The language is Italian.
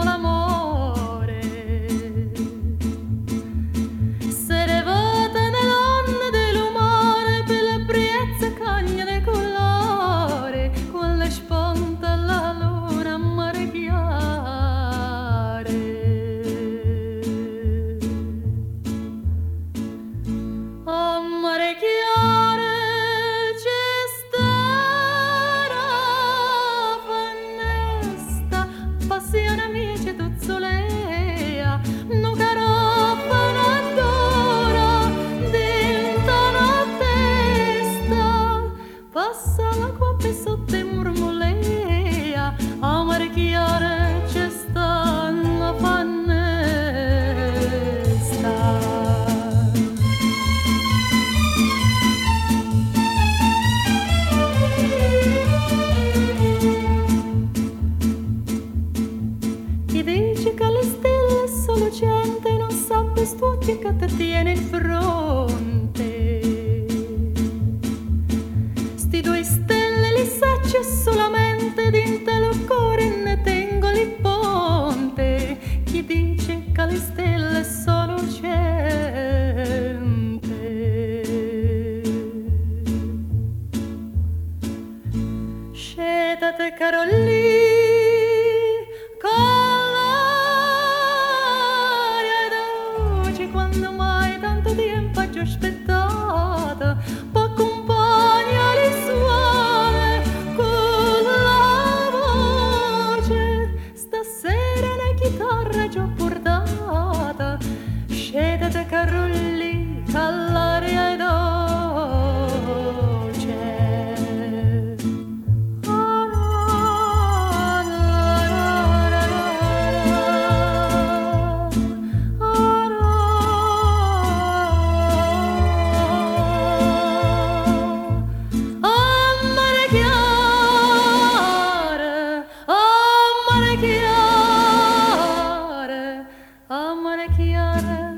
l'amore. Se ne vota nell'onde dell'umore per la priezza cagna di colore, con le sponte la luna mare chiare. Oh, mare chiare, passione mia c'è tuzzolea, non caroffano d'ora dentro la testa, passa l'acqua per sotto e murmolea, amare chiare c'è sta la fannesta. Chi dice che le stelle sono lucente non sa quest'occhio che ti tiene in fronte. Sti due stelle li saccio solamente dentro il cuore ne tengo il ponte. Chi dice che le stelle sono lucente. Scetate Carolina, quando mai tanto tempo ci ho aspettato per accompagnare il suone con la voce. Stasera una chitarra ci ho portata, scendete Carolina all'aria è dolce. Amore chiare,